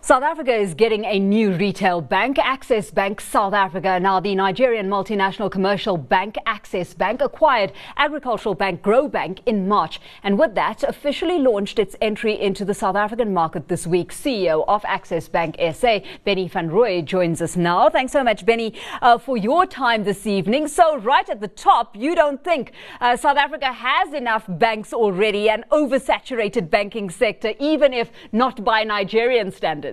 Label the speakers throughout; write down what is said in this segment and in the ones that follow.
Speaker 1: South Africa is getting a new retail bank, Access Bank South Africa. Now, the Nigerian multinational commercial bank, Access Bank, acquired agricultural bank Growbank in March, and with that, officially launched its entry into the South African market this week. CEO of Access Bank SA, Benny van Rooy, joins us now. Thanks so much, Benny, for your time this evening. So, right at the top, you don't think South Africa has enough banks already, an oversaturated banking sector, even if not by Nigerian standards?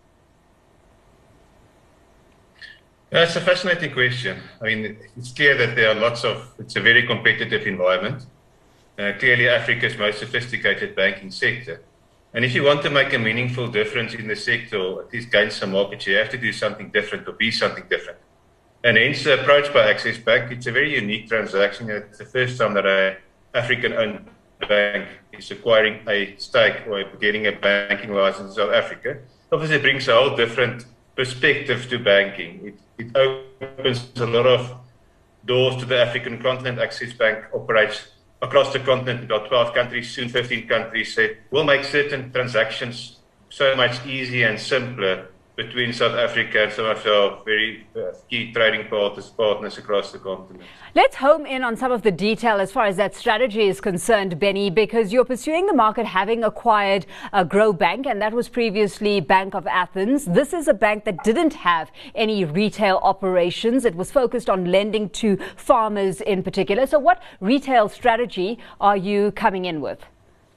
Speaker 2: That's a fascinating question. I mean, it's clear that there are it's a very competitive environment. Clearly, Africa's most sophisticated banking sector. And if you want to make a meaningful difference in the sector, or at least gain some market share, you have to do something different or be something different. And hence the approach by Access Bank, it's a very unique transaction. It's the first time that an African-owned bank is acquiring a stake or getting a banking license in South Africa. Obviously, it brings a whole different perspective to banking. It opens a lot of doors to the African continent. Access Bank operates across the continent, about 12 countries, soon 15 countries. So it will make certain transactions so much easier and simpler between South Africa and some of our very key trading partners across the continent.
Speaker 1: Let's home in on some of the detail as far as that strategy is concerned, Benny, because you're pursuing the market having acquired Growbank, and that was previously Bank of Athens. This is a bank that didn't have any retail operations. It was focused on lending to farmers in particular. So what retail strategy are you coming in with?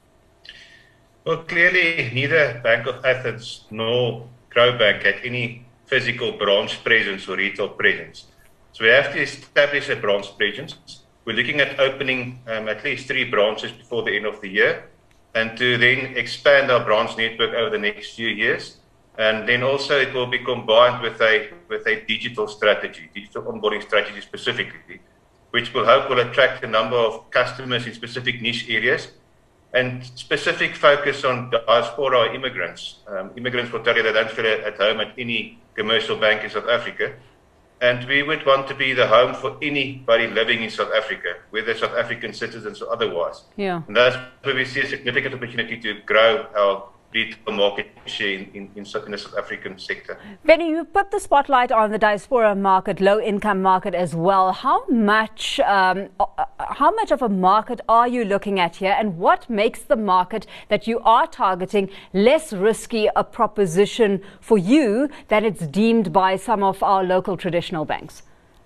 Speaker 2: Well, clearly neither Bank of Athens nor Growbank had any physical branch presence or retail presence. So we have to establish a branch presence. We're looking at opening at least 3 branches before the end of the year, and to then expand our branch network over the next few years. And then also it will be combined with a digital strategy, digital onboarding strategy specifically, which will attract a number of customers in specific niche areas, and specific focus on diaspora immigrants. Immigrants will tell you they don't feel at home at any commercial bank in South Africa. And we would want to be the home for anybody living in South Africa, whether South African citizens or otherwise.
Speaker 1: Yeah.
Speaker 2: And that's where we see a significant opportunity to grow our retail market share in the South African sector.
Speaker 1: Benny, you put the spotlight on the diaspora market, low-income market as well. How much of a market are you looking at here, and what makes the market that you are targeting less risky a proposition for you than it's deemed by some of our local traditional banks?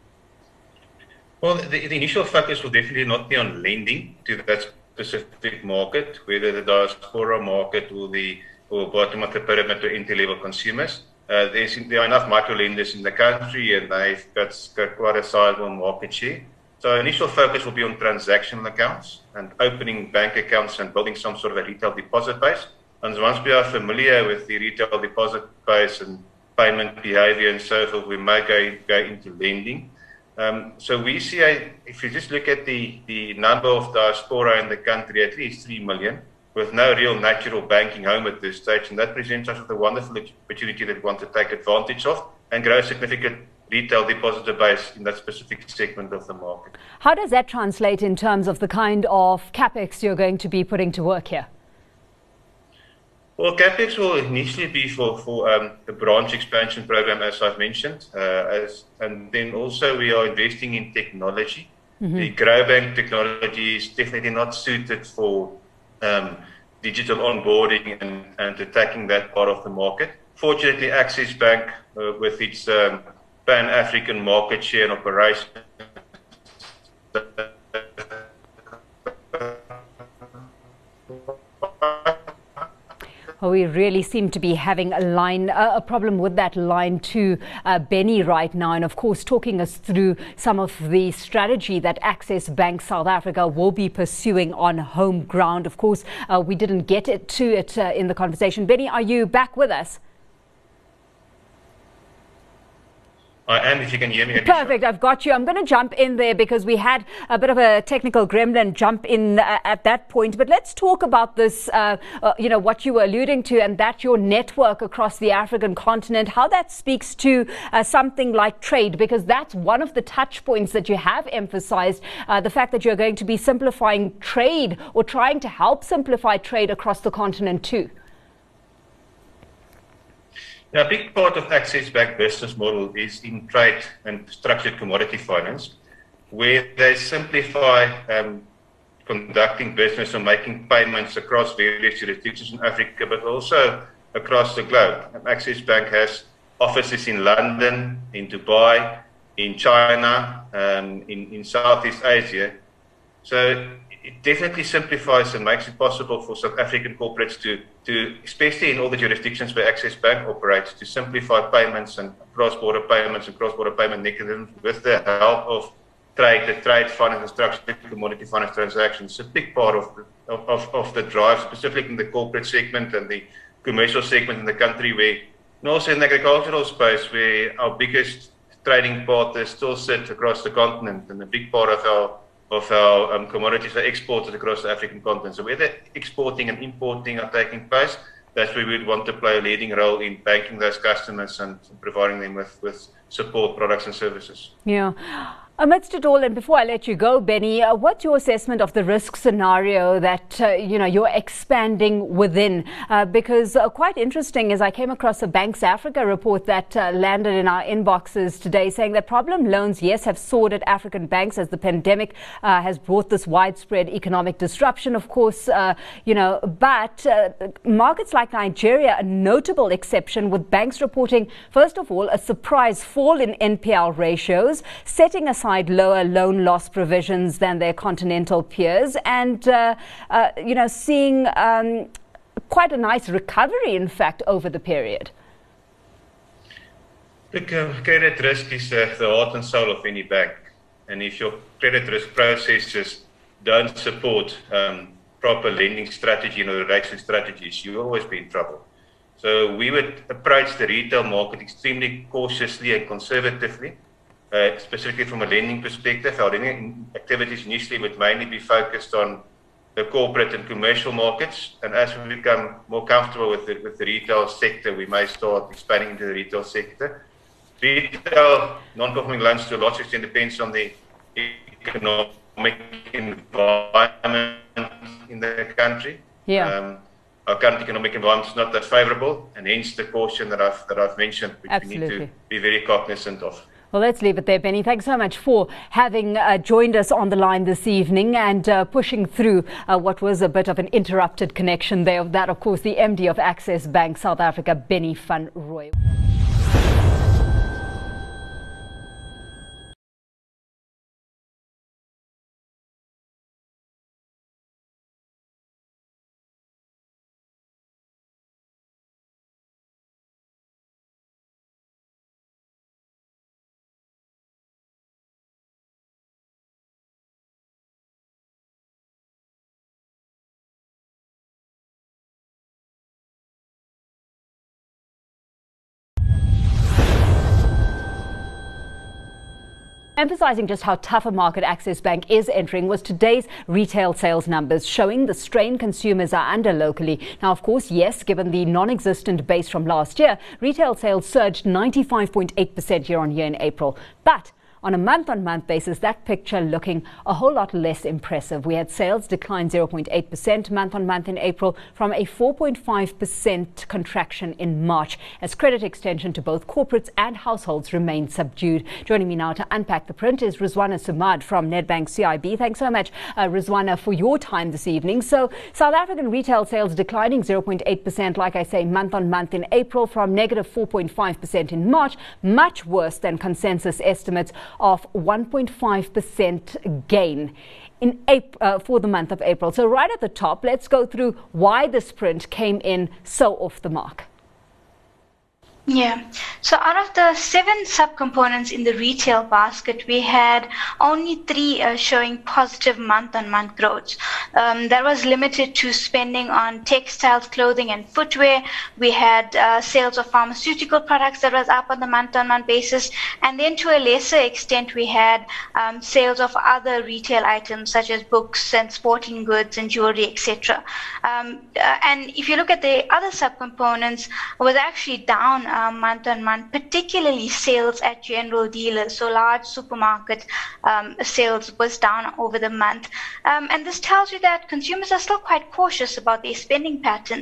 Speaker 2: Well, the initial focus will definitely not be on lending to that specific market, whether the diaspora market or bottom of the pyramid or entry-level consumers. There are enough micro lenders in the country, and they've got quite a sizable market share. So initial focus will be on transactional accounts and opening bank accounts and building some sort of a retail deposit base. And once we are familiar with the retail deposit base and payment behavior and so forth, we may go into lending. So we see, if you just look at the number of diaspora in the country, at least 3 million, with no real natural banking home at this stage, and that presents us with a wonderful opportunity that we want to take advantage of and grow a significant retail depositor base in that specific segment of the market.
Speaker 1: How does that translate in terms of the kind of capex you're going to be putting to work here?
Speaker 2: Well, capex will initially be for the branch expansion program, as I've mentioned, and then also we are investing in technology. Mm-hmm. The Growbank technology is definitely not suited for digital onboarding and attacking that part of the market. Fortunately, Access Bank, with its Pan-African market share and operation,
Speaker 1: Well, we really seem to be having a problem with that line to Benny right now. And of course, talking us through some of the strategy that Access Bank South Africa will be pursuing on home ground. Of course, we didn't get to it in the conversation. Benny, are you back with us?
Speaker 2: I am, if you can hear me.
Speaker 1: Perfect, I've got you. I'm going to jump in there because we had a bit of a technical gremlin jump in at that point. But let's talk about this, what you were alluding to, and that your network across the African continent, how that speaks to something like trade, because that's one of the touch points that you have emphasized, the fact that you're going to be simplifying trade or trying to help simplify trade across the continent too.
Speaker 2: Now, a big part of Access Bank business model is in trade and structured commodity finance, where they simplify conducting business or making payments across various jurisdictions in Africa, but also across the globe. Access Bank has offices in London, in Dubai, in China, in Southeast Asia. So it definitely simplifies and makes it possible for South African corporates to, especially in all the jurisdictions where Access Bank operates, to simplify payments and cross-border payment mechanisms with the help of the trade finance and structured commodity finance transactions. It's a big part of the drive, specifically in the corporate segment and the commercial segment in the country, where, and also in the agricultural space, where our biggest trading partners still sit across the continent, and a big part of our commodities are exported across the African continent. So whether exporting and importing are taking place, that's where we'd want to play a leading role in banking those customers and providing them with support products and services.
Speaker 1: Yeah. Amidst it all, and before I let you go, Benny, what's your assessment of the risk scenario that you're expanding within? Because quite interesting is I came across a Banks Africa report that landed in our inboxes today, saying that problem loans, yes, have soared at African banks as the pandemic has brought this widespread economic disruption, of course, but markets like Nigeria, a notable exception, with banks reporting, first of all, a surprise fall in NPL ratios, setting aside lower loan loss provisions than their continental peers, and seeing quite a nice recovery, in fact, over the period.
Speaker 2: Look, credit risk is the heart and soul of any bank, and if your credit risk processes don't support proper lending strategy and underwriting strategies, you'll always be in trouble. So we would approach the retail market extremely cautiously and conservatively. Specifically from a lending perspective, our lending activities initially would mainly be focused on the corporate and commercial markets. And as we become more comfortable with the retail sector, we may start expanding into the retail sector. Retail non-performing loans to a large extent depends on the economic environment in the country.
Speaker 1: Yeah.
Speaker 2: Our current economic environment is not that favorable, and hence the caution that I've mentioned, which
Speaker 1: Absolutely.
Speaker 2: we need to be very cognizant of.
Speaker 1: Well, let's leave it there, Benny. Thanks so much for having joined us on the line this evening and pushing through what was a bit of an interrupted connection there. That, of course, the MD of Access Bank South Africa, Benny van Roy. Emphasizing just how tough a market Access Bank is entering was today's retail sales numbers, showing the strain consumers are under locally. Now, of course, yes, given the non-existent base from last year, retail sales surged 95.8% year-on-year in April. But on a month-on-month basis, that picture looking a whole lot less impressive. We had sales decline 0.8% month-on-month in April from a 4.5% contraction in March, as credit extension to both corporates and households remained subdued. Joining me now to unpack the print is Rizwana Sumad from Nedbank CIB. Thanks so much, Rizwana, for your time this evening. So South African retail sales declining 0.8%, like I say, month-on-month in April from negative 4.5% in March, much worse than consensus estimates of 1.5% gain in April, for the month of April. So right at the top, let's go through why this print came in so off the mark.
Speaker 3: Yeah, so out of the 7 subcomponents in the retail basket, we had only 3 showing positive month-on-month growth. That was limited to spending on textiles, clothing, and footwear. We had sales of pharmaceutical products that was up on the month-on-month basis, and then to a lesser extent, we had sales of other retail items such as books and sporting goods and jewelry, etc. And if you look at the other subcomponents, it was actually down month on month, particularly sales at general dealers. So large supermarket sales was down over the month. And this tells you that consumers are still quite cautious about their spending patterns.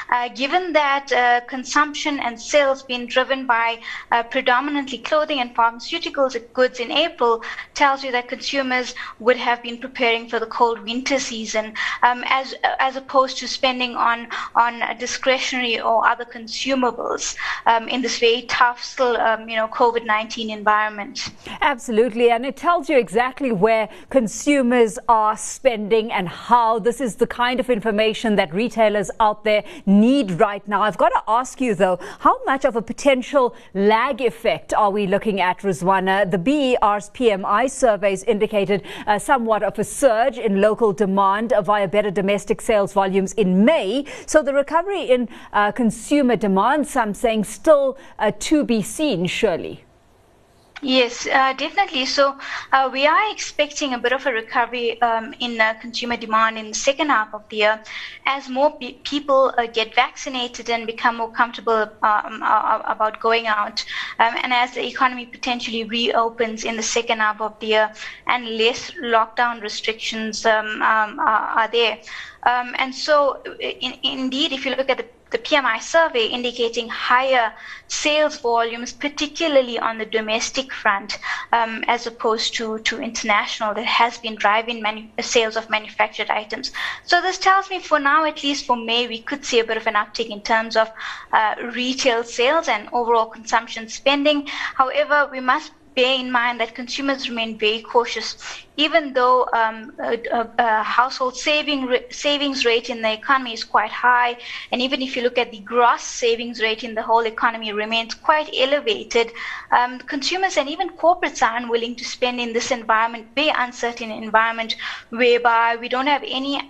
Speaker 3: Given that consumption and sales being driven by predominantly clothing and pharmaceuticals goods in April tells you that consumers would have been preparing for the cold winter season, as opposed to spending on discretionary or other consumables in this very tough, still COVID-19 environment.
Speaker 1: Absolutely, and it tells you exactly where consumers are spending and how. This is the kind of information that retailers out there need right now. I've got to ask you, though, how much of a potential lag effect are we looking at, Rizwana? The BER's PMI surveys indicated somewhat of a surge in local demand via better domestic sales volumes in May. So the recovery in consumer demand, some saying, still to be seen, surely.
Speaker 3: Yes, definitely. So we are expecting a bit of a recovery in consumer demand in the second half of the year as more people get vaccinated and become more comfortable about going out, and as the economy potentially reopens in the second half of the year and less lockdown restrictions are there. And so indeed, if you look at the PMI survey indicating higher sales volumes, particularly on the domestic front, as opposed to international, that has been driving sales of manufactured items. So this tells me for now, at least for May, we could see a bit of an uptick in terms of retail sales and overall consumption spending. However, we must bear in mind that consumers remain very cautious, even though household savings rate in the economy is quite high, and even if you look at the gross savings rate in the whole economy remains quite elevated, consumers and even corporates are unwilling to spend in this environment, very uncertain environment, whereby we don't have any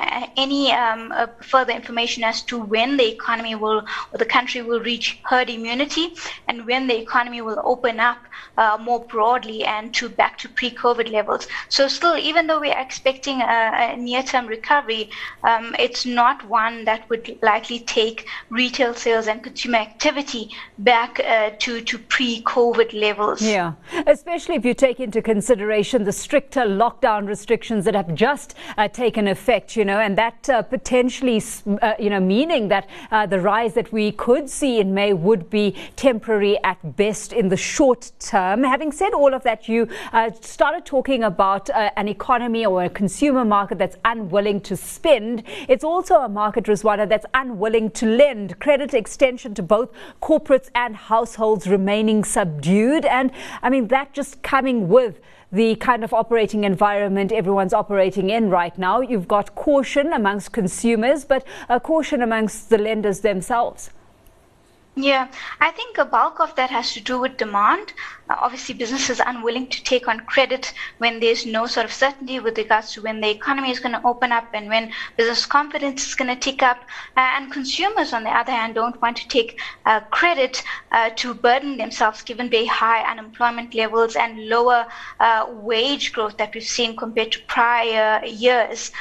Speaker 3: further information as to when the economy will, or the country will reach herd immunity, and when the economy will open up more broadly and back to pre-COVID levels. So still, even though we are expecting a near-term recovery, it's not one that would likely take retail sales and consumer activity back to pre-COVID levels.
Speaker 1: Yeah, especially if you take into consideration the stricter lockdown restrictions that have just taken effect, and that potentially, meaning that the rise that we could see in May would be temporary at best in the short term. Having said all of that, you started talking about an economy or a consumer market that's unwilling to spend. It's also a market, Rizwana, that's unwilling to lend. Credit extension to both corporates and households remaining subdued. And I mean, that just coming with the kind of operating environment everyone's operating in right now. You've got caution amongst consumers, but caution amongst the lenders themselves.
Speaker 3: Yeah, I think a bulk of that has to do with demand. Obviously, businesses are unwilling to take on credit when there's no sort of certainty with regards to when the economy is going to open up and when business confidence is going to tick up. And consumers, on the other hand, don't want to take credit to burden themselves, given very high unemployment levels and lower wage growth that we've seen compared to prior years.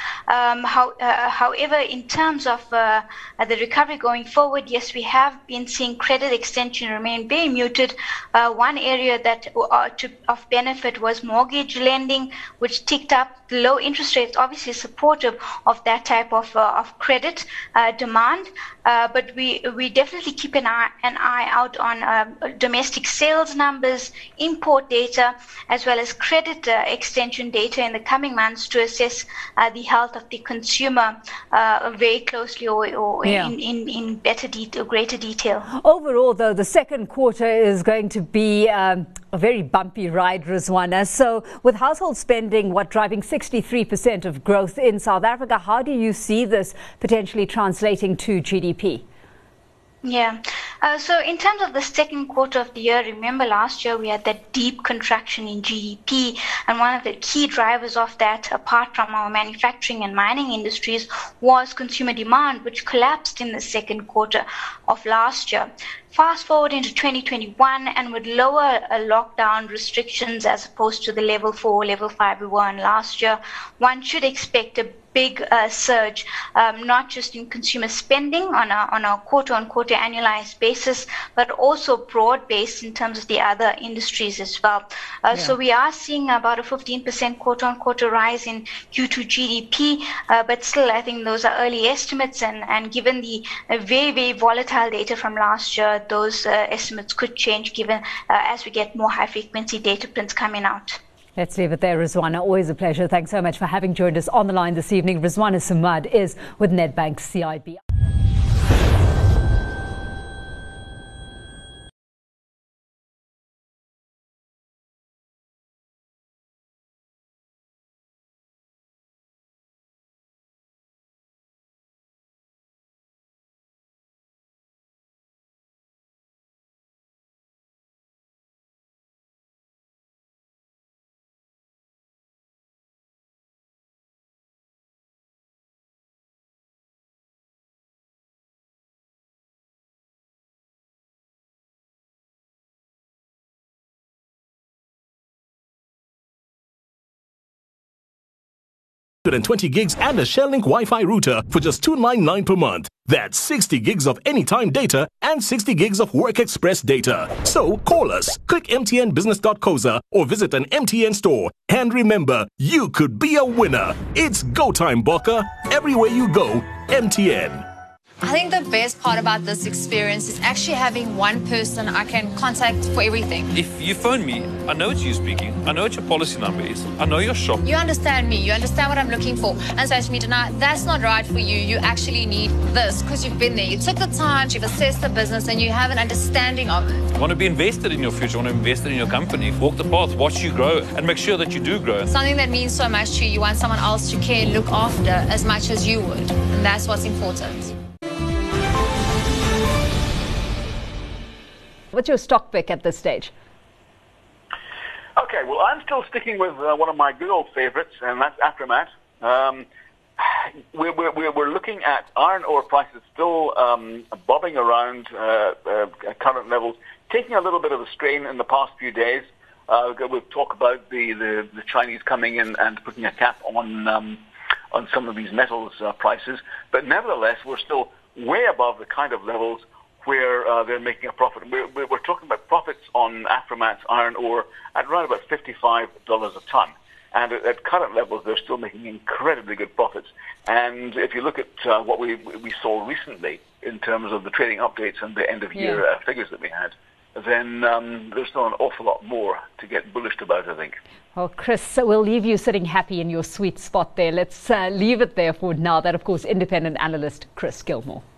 Speaker 3: However, in terms of the recovery going forward, yes, we have been seeing credit extension remain very muted. One area that of benefit was mortgage lending, which ticked up. Low interest rates obviously supportive of that type of credit demand, but we definitely keep an eye out on domestic sales numbers, import data, as well as credit extension data in the coming months to assess the health of the consumer very closely or in better detail, greater detail.
Speaker 1: Overall, though, the second quarter is going to be a very bumpy ride, Rizwana. So with household spending, driving 63% of growth in South Africa, how do you see this potentially translating to GDP?
Speaker 3: Yeah. So in terms of the second quarter of the year, remember last year we had that deep contraction in GDP, and one of the key drivers of that, apart from our manufacturing and mining industries, was consumer demand, which collapsed in the second quarter of last year. Fast forward into 2021, and with lower lockdown restrictions as opposed to the level 4, level 5 we were in last year, one should expect a big surge, not just in consumer spending on a quarter-on-quarter annualized basis, but also broad-based in terms of the other industries as well. So we are seeing about a 15% quarter-on-quarter rise in Q2 GDP, but still I think those are early estimates, and given the very, very volatile data from last year, those estimates could change given as we get more high-frequency data prints coming out.
Speaker 1: Let's leave it there, Rizwana. Always a pleasure. Thanks so much for having joined us on the line this evening. Rizwana Samad is with Nedbank CIB.
Speaker 4: And 20 gigs and a Shellink Wi-Fi router for just $299 per month. That's 60 gigs of anytime data and 60 gigs of Work Express data. So call us, click mtnbusiness.coza or visit an MTN store. And remember, you could be a winner. It's go time, Bokke. Everywhere you go, MTN.
Speaker 5: I think the best part about this experience is actually having one person I can contact for everything.
Speaker 6: If you phone me, I know it's you speaking, I know what your policy number is, I know your shop.
Speaker 5: You understand me, you understand what I'm looking for. And say to me, Dana, that's not right for you. You actually need this because you've been there. You took the time, you've assessed the business, and you have an understanding of it.
Speaker 6: I want to be invested in your future, I want to invest in your company, walk the path, watch you grow, and make sure that you do grow.
Speaker 5: Something that means so much to you, you want someone else to care and look after as much as you would. And that's what's important.
Speaker 1: What's your stock pick at this stage?
Speaker 7: Okay, well, I'm still sticking with one of my good old favorites, and that's Afrimat. We're looking at iron ore prices still bobbing around current levels, taking a little bit of a strain in the past few days. We'll talk about the Chinese coming in and putting a cap on some of these metals prices, but nevertheless, we're still way above the kind of levels where they're making a profit. We're talking about profits on Afrimat's iron ore at around about $55 a ton. And at current levels, they're still making incredibly good profits. And if you look at what we saw recently in terms of the trading updates and the end-of-year figures that we had, then there's still an awful lot more to get bullish about, I think.
Speaker 1: Well, Chris, we'll leave you sitting happy in your sweet spot there. Let's leave it there for now. That, of course, independent analyst Chris Gilmore.